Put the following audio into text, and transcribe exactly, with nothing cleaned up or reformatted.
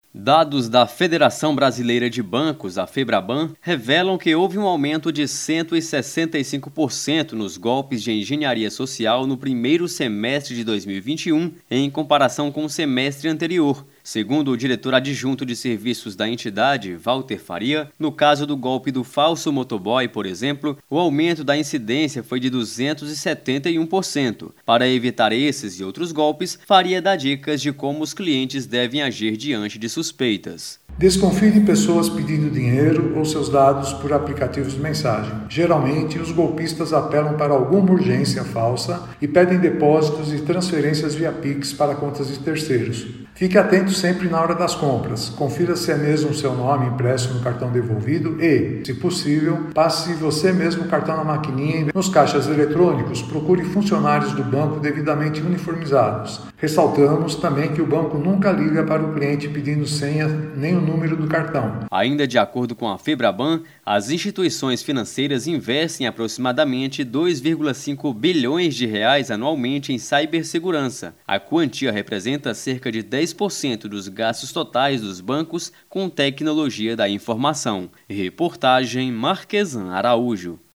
Dados da Federação Brasileira de Bancos, a FEBRABAN, revelam que houve um aumento de cento e sessenta e cinco por cento nos golpes de engenharia social no primeiro semestre de dois mil e vinte e um, em comparação com o semestre anterior. Segundo o diretor adjunto de serviços da entidade, Walter Faria, no caso do golpe do falso motoboy, por exemplo, o aumento da incidência foi de duzentos e setenta e um por cento. Para evitar esses e outros golpes, Faria dá dicas de como os clientes devem agir diante de suspeitas. Desconfie de pessoas pedindo dinheiro ou seus dados por aplicativos de mensagem. Geralmente, os golpistas apelam para alguma urgência falsa e pedem depósitos e transferências via Pix para contas de terceiros. Fique atento sempre na hora das compras. Confira se é mesmo o seu nome impresso no cartão devolvido e, se possível, passe você mesmo o cartão na maquininha. Nos caixas eletrônicos, procure funcionários do banco devidamente uniformizados. Ressaltamos também que o banco nunca liga para o cliente pedindo senha nem o número do cartão. Ainda de acordo com a FEBRABAN, as instituições financeiras investem aproximadamente dois vírgula cinco bilhões de reais anualmente em cibersegurança. A quantia representa cerca de dez por cento dos gastos totais dos bancos com tecnologia da informação. Reportagem Marquesan Araújo.